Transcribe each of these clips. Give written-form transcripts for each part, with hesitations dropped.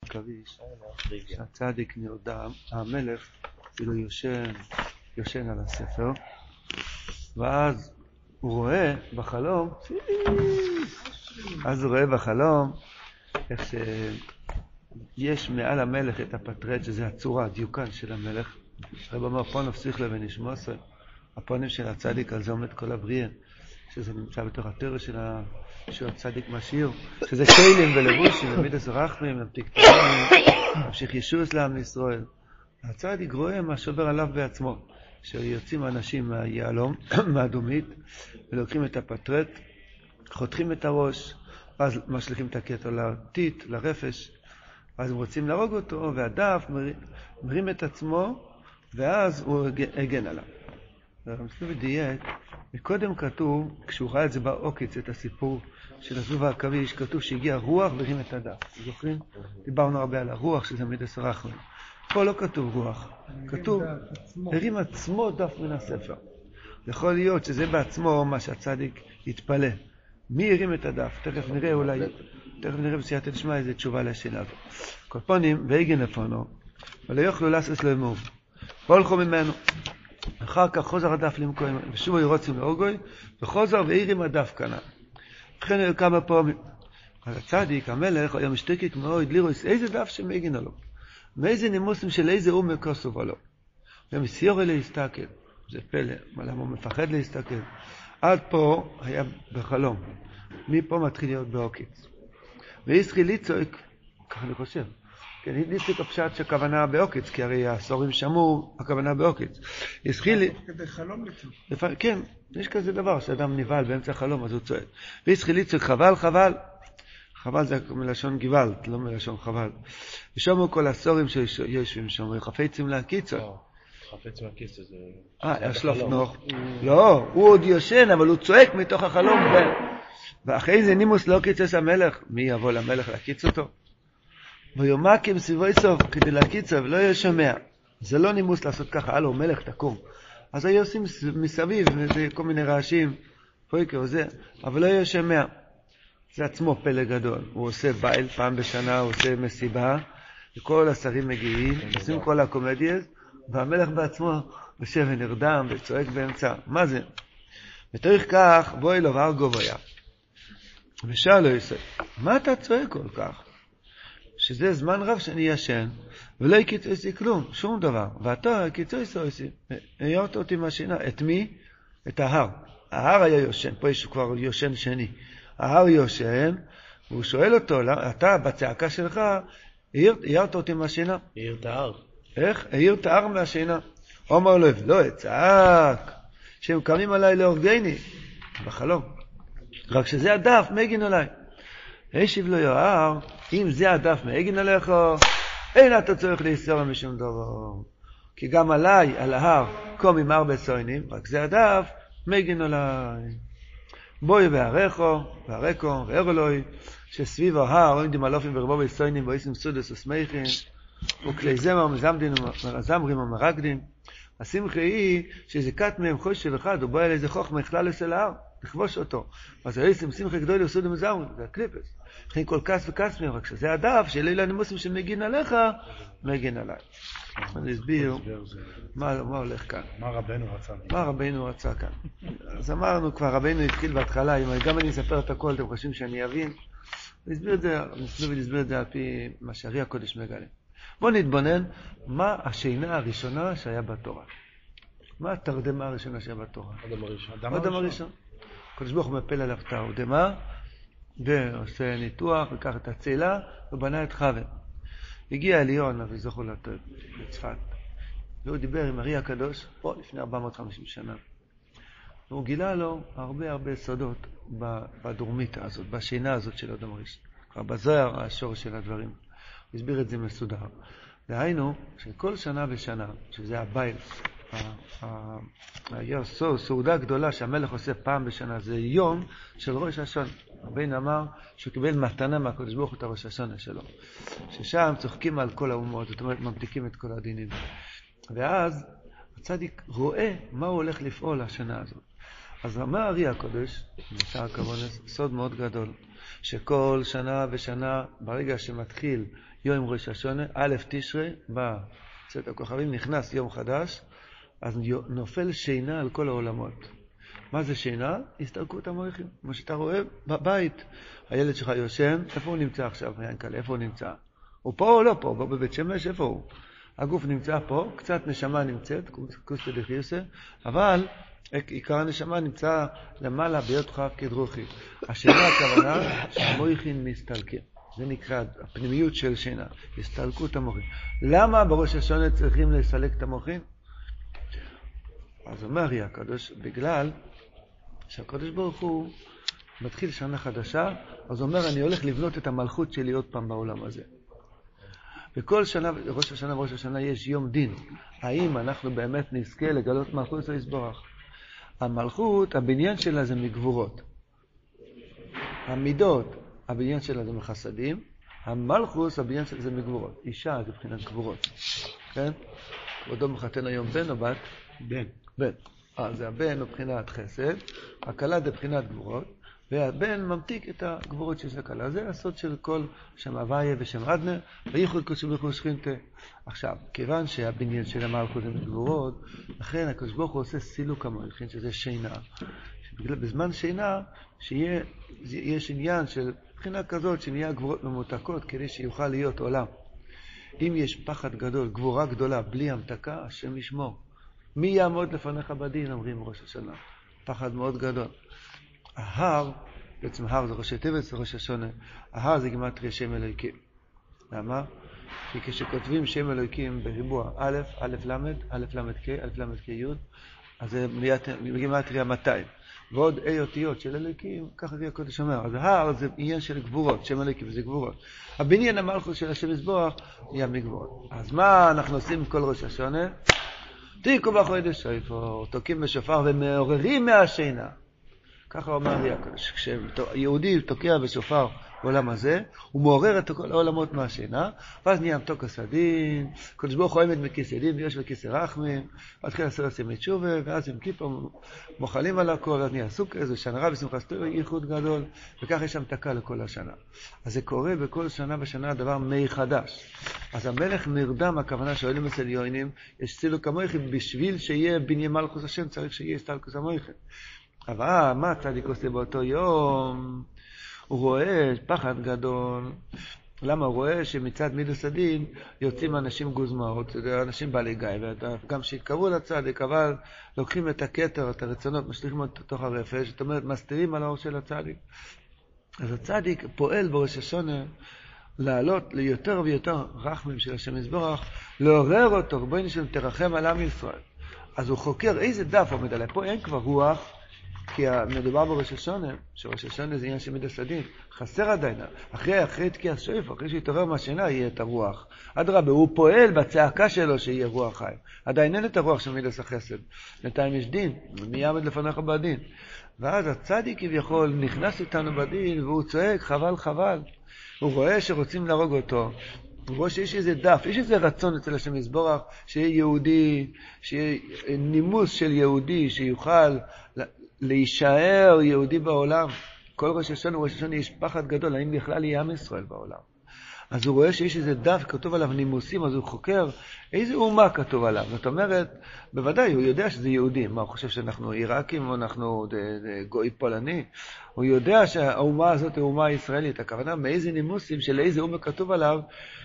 עכביש, שהצדיק נרדם, המלך כאילו יושן על הספר, ואז הוא רואה בחלום, איך שיש מעל המלך את הפטרט, שזה הצורה, הדיוקן של המלך. רב אמר פונוב שיחלה ונשמוסו, הפונים של הצדיק, על זה עומד כל הבריאה, שזה נמצא בתוך התורה של הצדיק משאיר, שזה כלים ולבושים, ומידס רחמים, פיקטורים, ממשיך ישוס לעם ישראל. הצדיק רואה מה שובר עליו בעצמו, שיוצאים אנשים מהיעלום, מהדומית, ולוקחים את הפטרט, חותכים את הראש, ואז משליכים את הקטע לטיט, לרפש, אז הם רוצים להרוג אותו, והדף מרים את עצמו, ואז הוא הגן עליו. ומסלוב דייק, מקודם כתוב, כשהוא ראה את זה בעוקץ, את הסיפור של הזבוב העכביש, כתוב שהגיע רוח והרים את הדף. זוכרים? דיברנו הרבה על הרוח, שזה מידס רחמים. פה לא כתוב רוח, כתוב, הרים עצמו דף מן הספר. יכול להיות שזה בעצמו מה שהצדיק יתפלא. מי הרים את הדף? תכף נראה בסייעתא דשמיא איזה תשובה לשאלה הזו. כל פונים, והגן לפונו, ולא יוכלו לעשות לו אמוב. והולכו ממנו. אחר כך חוזר הדף למקום, ושובו ירוצים לאורגוי, וחוזר והרים הדף כנ"ל. וכן היו כמה פעמים. אז הצדיק, המלך, היה משתוקק מאוד לראות איזה דף שמגן עליו. מאיזה נימוסים של איזה כוסוב עליו. ומסיור אלה להסתכל. זה פלא, למה הוא מפחד להסתכל. עד פה היה בחלום. מפה מתחיל להיות בעוקץ. והתחיל לצעוק, ככה אני חושב. כן, ניסיק הפשט שהכוונה בעוקץ, כי הרי הסורים שמעו הכוונה בעוקץ. התחיל... כדי חלום לצעוק. כן, יש כזה דבר, שאדם נבהל באמצע החלום, אז הוא צועק. והתחיל לצעוק, חבל, חבל. חבל זה מלשון גוואלד, לא מלשון חבל. ושומעו כל הסורים שיושבים שם, חפצים להקיצו. חפץ מהכיס זה... השלוף נוח. לא, הוא עוד יושן, אבל הוא צועק מתוך החלום. ואחרי זה נימוס לא קיצץ המלך. מי יבוא למלך להקיץ אותו? ויומקים סביבו סוף כדי להקיץ, ולא יהיה שומע. זה לא נימוס לעשות ככה, הלו, מלך תקום. אז היו עושים מסביב, כל מיני רעשים, פויקר וזה, אבל לא יהיה שומע. זה עצמו פלא גדול. הוא עושה בייל פעם בשנה, הוא עושה מסיבה, וכל השרים מגיעים, עושים כל הקומדיות, והמלך בעצמו יושב ונרדם וצועק באמצע. מה זה? ותריך כך, בואי לו והרגו ביה. ושאל לו יוסף, מה אתה צועק כל כך? שזה זמן רב שאני ישן, ולא יקיצו יסי כלום, שום דבר. ואתה יקיצו יסי, הערת אותי מהשינה. את מי? את ההר. ההר היה יושן, פה יש כבר יושן שני. ההר יושן, והוא שואל אותו, אתה בצעקה שלך, הערת אותי מהשינה. העיר את ההר. איך? העיר את ההר מהשינה. אומר לו, לא, צעק, שהם קמים עליי להורגני, בחלום. רק שזה הדף, מגין עליי. השיב לו יוהר, אם זה הדף מגין עליך, אין אתה צריך להיסור משום דבר. כי גם עליי, על ההר, קומים הרבה סוינים, רק זה הדף, מגין עליי. בואי והרחו, והראו לוי, שסביב ההר, עומדים אלופים ברבו בסוינים, ואיסים סודס וסמייכים, וכלי זמר מזמרים ומרקדים. השמחה היא שזה קט מהם חושל אחד, הוא בא אל איזה חוכמה, הכלל אצל ההר, לכבוש אותו. אז היסים שמחה גדול יוסוד ומזמרים, זה הקליפס. לכן כל כס וכס מהם, רק שזה הדף, שאלה הנימוסים שמגין עליך, מגין עליי. אני אסביר מה הולך כאן. מה רבנו רצה כאן. אז אמרנו כבר, רבנו התחיל בהתחלה, גם אני אספר את הכל, אתם חושבים שאני אבין. נסביר את זה על פי מה שהרי הקודש מגלה. בואו נתבונן מה השינה הראשונה שהיה בתורה. מה התרדמה הראשונה שהיה בתורה? אדם הראשון. הקדוש ברוך הוא מפל עליו תרדמה, ועושה ניתוח, לקח את הצאלה, ובנה את חווה. הגיע אליון, אבי זכו לצפת, והוא דיבר עם הרי הקדוש, פה לפני 450 שנה. והוא גילה לו הרבה סודות בדורמיתה הזאת, בשינה הזאת של אדם הראשון. כבר בזוהר השור של הדברים. הוא הסביר את זה מסודר. דהיינו, שכל שנה ושנה, שזה הבייל, סעודה גדולה שהמלך עושה פעם בשנה, זה יום של ראש השונה. רבינו אמר שהוא קיבל מתנה מהקדוש ברוך הוא את הראש השונה שלו. ששם צוחקים על כל האומות, זאת אומרת, ממתיקים את כל הדינים. ואז הצדיק רואה מה הוא הולך לפעול השנה הזאת. אז אמר הרי הקודש, נשאר כמובן סוד מאוד גדול, שכל שנה ושנה, ברגע שמתחיל יום ראש השונה, א' תשרי, בא צאת הכוכבים, נכנס יום חדש, אז נופל שינה על כל העולמות. מה זה שינה? הסתלקות המויכים. כמו שאתה רואה בבית, הילד שלך יושן, איפה הוא נמצא עכשיו? איפה הוא נמצא? הוא פה או לא פה? בוא בבית שמש, איפה הוא? הגוף נמצא פה, קצת נשמה נמצאת, קוסטה דחיוסה, אבל עיקר הנשמה נמצא למעלה ביות חב כדרוכי. השינה הכוונה שהמויכים מסתלקים. זה נקרא הפנימיות של שינה, הסתלקות המוחין. למה בראש השונה צריכים לסלק את המוחין? אז אומר לי הקדוש, בגלל שהקדוש ברוך הוא מתחיל שנה חדשה, אז הוא אומר, אני הולך לבנות את המלכות שלי עוד פעם בעולם הזה. וכל שנה, ראש השנה וראש השנה יש יום דין. האם אנחנו באמת נזכה לגלות מלכות או יסבורך? המלכות, הבניין שלה זה מגבורות. המידות, הבניין שלה זה מחסדים. המלכוס, הבניין שלה זה מגבורות. אישה זה בחינת גבורות. כן? כבודו מחתן היום בן או בת? בן. בן. זה הבן הוא בחינת חסד, הכלה זה בחינת גבורות, והבן ממתיק את הגבורות של הכלה. זה הסוד של כל שם הוויה ושם עדנה, וייחוד קודשו ברוך הוא שכינתה. עכשיו, כיוון שהבניין של המלכות זה מגבורות, לכן הקדוש ברוך הוא עושה סילוק המויכין, שזה שינה. בזמן שינה, שיש עניין של בחינה כזאת, שנהיה גבורות ממותקות, כדי שיוכל להיות עולם. אם יש פחד גדול, גבורה גדולה, בלי המתקה, השם ישמור. מי יעמוד לפניך בדין, אומרים ראש השנה. פחד מאוד גדול. ההר, בעצם הר זה ראשי תיבות, זה ראש השונה. ההר זה גימטריה שם אלוהיקים. למה? כי כשכותבים שם אלוהיקים בריבוע א', א' למד, א' למד כ', א' למד כ' י', אז זה גימטריה 200. ועוד אותיות של אלוהיקים, ככה זה הקודש אומר. אז ההר זה עניין של גבורות, שם אלוהיקים זה גבורות. הבניין המלכות של השם יסבורך יהיה מגבורות. אז מה אנחנו עושים כל ראש השונה? תיקו בחודש שופר, תוקים בשופר ומעוררים מהשינה. ככה אומר לי הקדוש, כשיהודי תוקע בשופר בעולם הזה, הוא מעורר את כל העולמות מהשינה, ואז נהיה מתוק הסדין, קדוש ברוך הוא עומד מכיסא דין ויש בכיסא רחמים, עד כאן עשר עשי תשובה, ואז עם כיפה מוחלים על הכל, אז נהיה סוכה, זה שנה רב בשמחה סתור, ייחוד גדול, וכך יש שם תקה לכל השנה. אז זה קורה בכל שנה בשנה דבר מי חדש. אז המלך נרדם, הכוונה שעולים אצל יוינים, יש סילוק המויכים, בשביל שיהיה בניין מלכות השם, צריך שיהיה הסתלקות המויכים. אבל מה הצדיק עושה באותו יום? הוא רואה פחד גדול. למה? הוא רואה שמצד מידוס הדין יוצאים אנשים גוזמאות, אנשים בעלי גיא, וגם שהתקרבו לצדיק, אבל לוקחים את הכתר, את הרצונות, משליכים אותו תוך הרפש, זאת אומרת, מסתירים על האור של הצדיק. אז הצדיק פועל בראש השונה לעלות ליותר ויותר רחמים של השם יסבורך, לעורר אותו, רבונו שלנו תרחם על עם ישראל. אז הוא חוקר איזה דף עומד עליי. פה אין כבר רוח, כי מדובר בראש השונה, שראש השונה זה עניין של מידוס הדין. חסר עדיין, אחרי תקיעת שופר, אחרי שיתעורר מהשינה יהיה את הרוח. אדרבה, הוא פועל בצעקה שלו שיהיה רוח חיים. עדיין אין את הרוח של מידוס החסד. בינתיים יש דין, מי יעמד לפניך בדין? ואז הצדיק כביכול נכנס איתנו בדין, והוא צועק חבל חבל. הוא רואה שרוצים להרוג אותו. הוא רואה שיש איזה דף, יש איזה רצון אצל השם יסבורך, שיהיה יהודי, שיהיה נימוס של יהודי, שיוכל להישאר יהודי בעולם. כל ראש השונה יש פחד גדול, האם בכלל יהיה עם ישראל בעולם. אז הוא רואה שיש איזה דף כתוב עליו נימוסים, אז הוא חוקר איזה אומה כתוב עליו. זאת אומרת, בוודאי הוא יודע שזה יהודי. מה, הוא חושב שאנחנו עיראקים או אנחנו גוי פולני? הוא יודע שהאומה הזאת היא אומה ישראלית. הכוונה מאיזה נימוסים של איזה אומה כתוב עליו.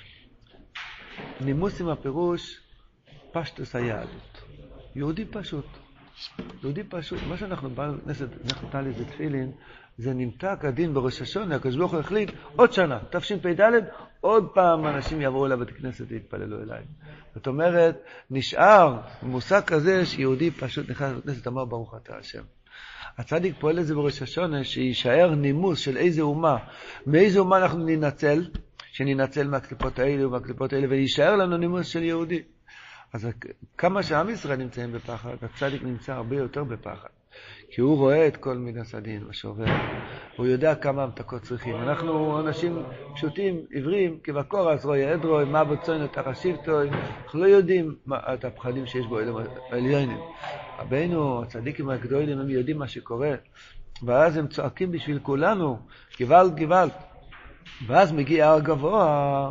נימוסים הפירוש פשטוס היהדות. יהודי פשוט. יהודי פשוט. מה שאנחנו בכנסת נחתה לזה תפילין, זה נמתק הדין בראש השונה, הקדוש ברוך הוא החליט עוד שנה, תשפ"ד, עוד פעם אנשים יבואו לבית כנסת והתפללו אליי. זאת אומרת, נשאר מושג כזה שיהודי פשוט נכנס לבית כנסת, אמר ברוך אתה השם. הצדיק פועל לזה בראש השונה, שישאר נימוס של איזה אומה, מאיזה אומה אנחנו ננצל, שננצל מהקליפות האלה ומהקליפות האלה, וישאר לנו נימוס של יהודי. אז כמה שעם ישראל נמצאים בפחד, הצדיק נמצא הרבה יותר בפחד. כי הוא רואה את כל מידס הדין, מה שעובר. הוא יודע כמה המתקות צריכים. אנחנו אנשים פשוטים, עיוורים, כבקור, אז רואי עדרוי, מה בוצוין את הרשיבתוי, אנחנו לא יודעים את הפחדים שיש בו עליינים. רבינו, הצדיקים הגדולים, הם יודעים מה שקורה. ואז הם צועקים בשביל כולנו, גוואלד, גוואלד. ואז מגיע הר גבוה,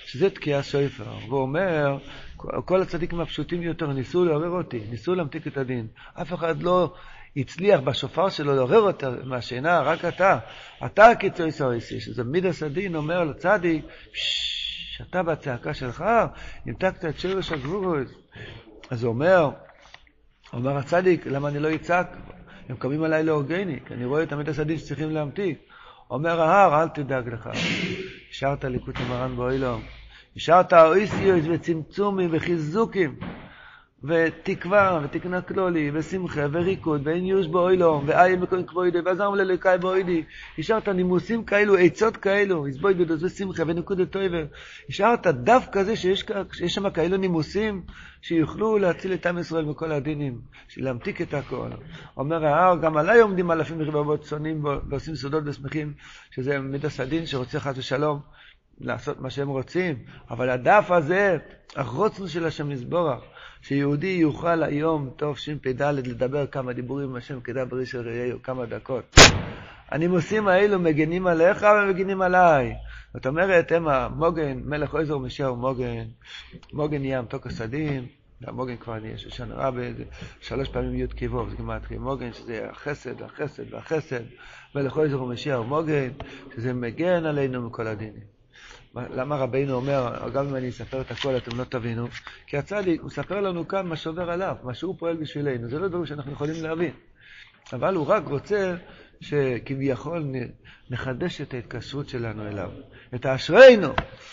שזה תקיע שופר. והוא אומר, כל הצדיקים הפשוטים יותר ניסו לעורר אותי, ניסו להמתיק את הדין. אף אחד לא הצליח בשופר שלו לעורר אותה מהשינה, רק אתה. אתה קיצוי סויסי, שזה מידס הדין אומר לצדיק, אתה בצעקה שלך, המתקת את שורש הגבורות. אז הוא אומר הצדיק, למה אני לא אצעק? הם קמים עליי להורגני, כי אני רואה את מידס הדין שצריכים להמתיק. אומר ההר, אל תדאג לך. השארת ליקוטי מרן באוילום. השארת אויסיוס וצמצומים וחיזוקים ותקווה ותקנה כלולי ושמחה וריקוד ואין יוש באוילום ואי מקום כבוידי ועזרם ללוקאי באוידי. השארת נימוסים כאלו, עצות כאלו, הסבוידות ושמחה ונקודת טויבר. השארת דווקא זה שיש שם כאלו נימוסים שיוכלו להציל את עם ישראל מכל הדינים, להמתיק את הכל. אומר ההר, גם עליי עומדים אלפים ורבבות צונים ועושים סודות ושמחים, שזה מידס הדין שרוצה חס ושלום לעשות מה שהם רוצים. אבל הדף הזה, החוצנו של השם יסבורך, שיהודי יוכל היום טוב שפ"ד לדבר כמה דיבורים עם השם כדברי של ראיהו, כמה דקות. הנימוסים האלו מגנים עליך ומגנים עליי. זאת אומרת, הם המוגן, מלך עזר ומשיח ומוגן. מוגן נהיה מתוק הסדין, והמוגן כבר נהיה שושן רבה, 3 פעמים י' כיבוב, זה גמטרי מוגן, שזה החסד, החסד והחסד. מלך עזר ומשיח ומוגן, שזה מגן עלינו מכל הדינים. למה רבינו אומר, גם אם אני אספר את הכל אתם לא תבינו, כי הצדיק הוא מספר לנו כאן מה שעובר עליו, מה שהוא פועל בשבילנו, זה לא דברים שאנחנו יכולים להבין, אבל הוא רק רוצה שכביכול נחדש את ההתקשרות שלנו אליו, את האשרינו,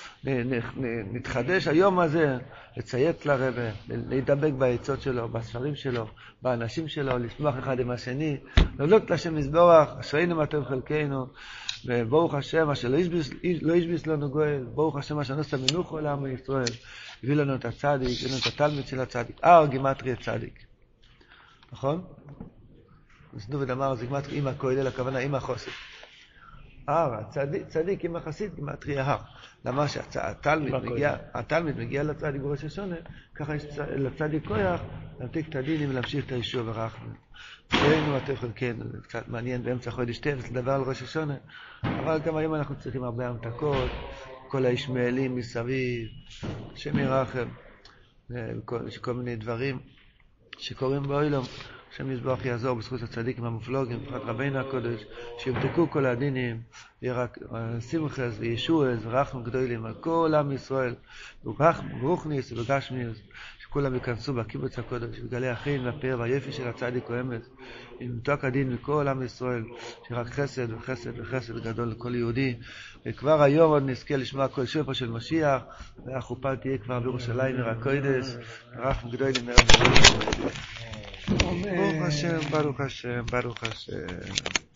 נתחדש היום הזה, לציית לרבה, להידבק בעצות שלו, בספרים שלו, באנשים שלו, לשמוח אחד עם השני, להודות לשם יסבורך, אשרינו מה טוב חלקנו, וברוך השם, אשר לא ישביס לנו גואל, ברוך השם, אשר נוסע מנוחו לעם ישראל, הביא לנו את הצדיק, הביא לנו את התלמיד של הצדיק, גימטרי הצדיק. נכון? נסנו ודמר, זה גימטרי עם הכולל, הכוונה עם החוסק. צדיק עם החסיד, גימטרי ההר. למה שהתלמיד מגיע לצדיק בראש השונה, ככה יש לצדיק כוח, להמתיק את הדינים ולהמשיך את הישוע ורחמים. ראינו את חלקנו, זה קצת מעניין באמצע חודש טבת לדבר על ראש השונה, אבל גם היום אנחנו צריכים הרבה המתקות, כל הישמעאלים מסביב, השם ירחם, כל מיני דברים שקורים באוילום, השם יסבורך יעזור בזכות הצדיקים המופלוגים, בפרט רבינו הקודש, שיבדקו כל הדינים, יהיה רק שמחס וישועס ורחמים גדולים על כל עם ישראל, ברוכניס ובגשמיוס, שכולם ייכנסו בקיבוץ הקודש, בגלי החין והפאר והיפי של הצדיק האמת, עם מתוק הדין מכל עם ישראל, שרק חסד וחסד וחסד גדול לכל יהודי, וכבר היום עוד נזכה לשמוע כל שופר של משיח, והחופה תהיה כבר בירושלים עיר הקודש, רחמים גדולים מאוד. ברוך השם, ברוך השם, ברוך השם.